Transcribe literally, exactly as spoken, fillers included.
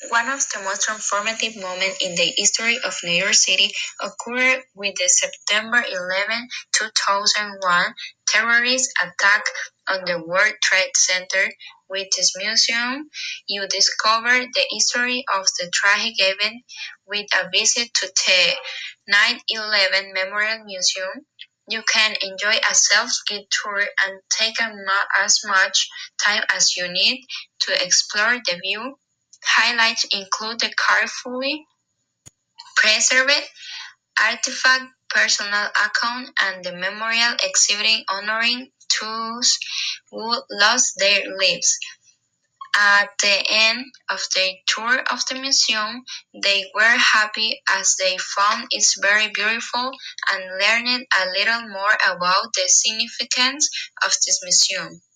One of the most transformative moments in the history of New York City occurred with the September eleventh, two thousand one terrorist attack on the World Trade Center. With this museum, you discover the history of the tragic event with a visit to the nine eleven Memorial Museum. You can enjoy a self-guided tour and take as much time as you need to explore the view. Highlights include the carefully preserved artifact personal account and the memorial exhibiting honoring those who lost their lives. At the end of their tour of the museum, they were happy as they found it very beautiful and learned a little more about the significance of this museum.